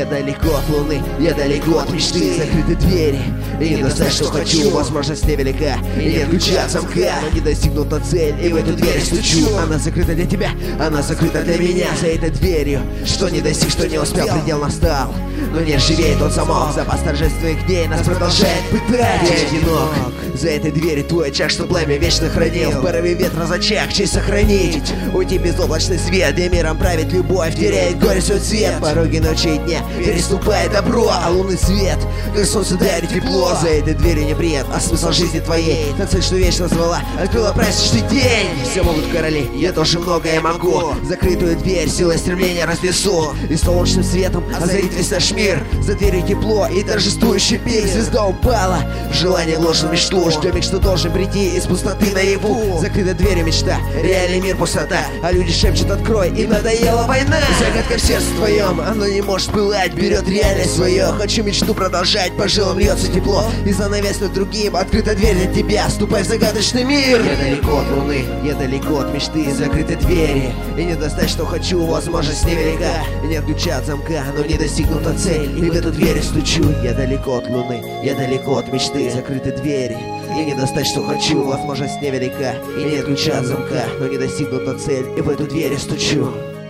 Я далеко от луны, я далеко от мечты. Закрыты двери, и не достать, что хочу. Возможность невелика, и нет ключа от замка. Но не достигнута цель, и в эту дверь стучу. Она закрыта для тебя, она закрыта для меня. За этой дверью, что не достиг, что не успел, предел настал. Но не ржавеет тот замок. Запас торжественных дней нас продолжает пытать. Я одинок, за этой дверью твой очаг, что пламя вечно хранил. В порыве ветра зачаг, честь сохранить. Уйти безоблачный свет, где миром правит любовь, теряет горе свой цвет. Пороги ночи и дня переступает добро, а лунный свет, как солнце дарит тепло. За этой дверью не бред, а смысл жизни твоей. Та цель, что вечно звала, открыла праздничный день. Все могут короли, я тоже многое могу. Закрытую дверь силой стремления разнесу, и солнечным светом озарит весь наш мир. За дверью тепло и торжествующий пик. Звезда упала, желание гложет мечту. Ждем миг, что должен прийти из пустоты наяву. Закрыта дверью мечта, реальный мир пустота, а люди шепчут: открой, им надоела война. Загадка в сердце твоем, оно не может пылать, берет реальность свое. Хочу мечту продолжать, по жилам льется тепло, и занавес над другим, открыта дверь для тебя. Ступай в загадочный мир. Я далеко от луны, я далеко от мечты. Закрыты двери, и не достать, что хочу. Возможность невелика, нет ключа от замка, но не достигнута цель, и в эту дверь стучу. Я далеко от луны, я далеко от мечты. Закрыты двери, и не достать, что хочу. Возможность невелика, и нет ключа от замка, но не достигнута цель, и в эту дверь стучу.